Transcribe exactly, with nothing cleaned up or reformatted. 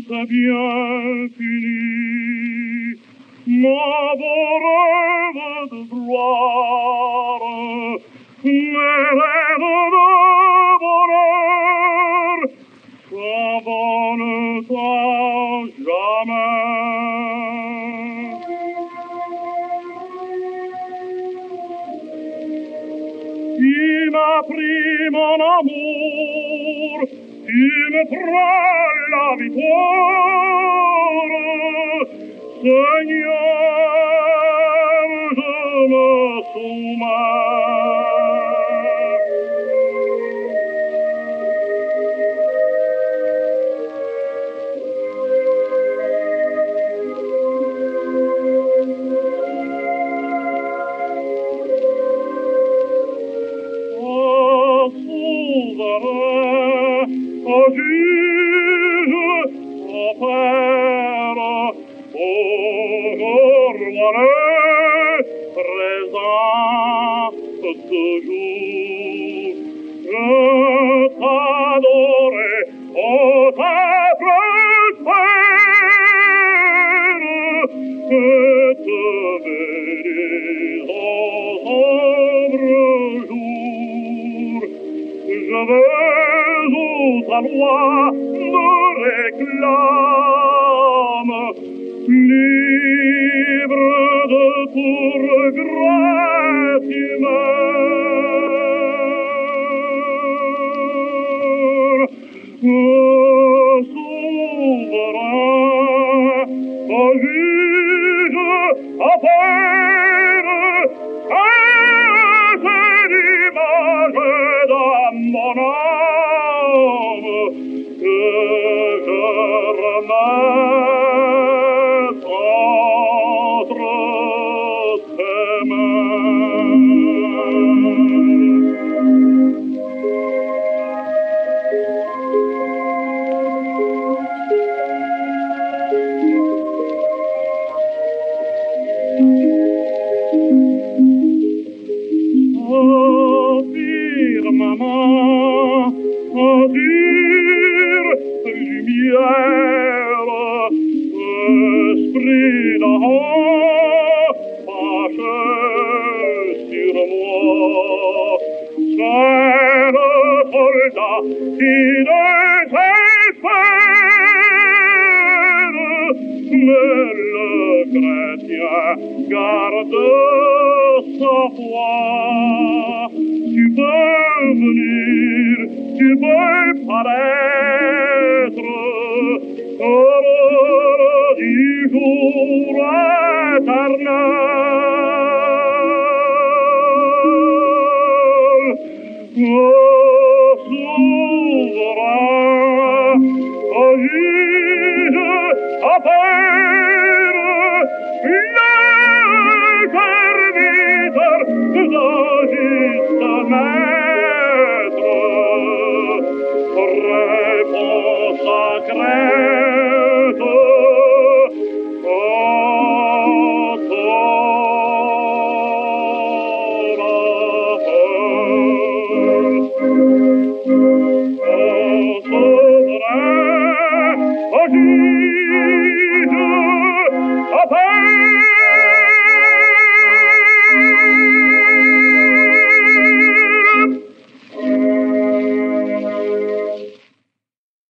c'est bien fini, mon beau rêve de gloire, mes rêves de bonheur s'envolent à jamais. Il m'a pris mon amour, il me prend la victoire. Seigneur, je me soumets. Ô souverain, ô juge, ô père, ô roi présent toujours, je t'adorais, ô peuple frère, et te bénis aux ombres jour. Je veux où ta loi me réclame, libre de tout regret humain. Ô souverain, ô juge, ô père, c'est l'image de mon âme que je remets entre tes mains. Oh, firmament, oh, dure lumière, esprit d'en haut, marche sur moi. C'est le soldat qui désespère, mais le chrétien garde sa foi. Tu peux venir, tu peux paraître, heureux du jour éternel. Ô souverain, ô juge, ô père,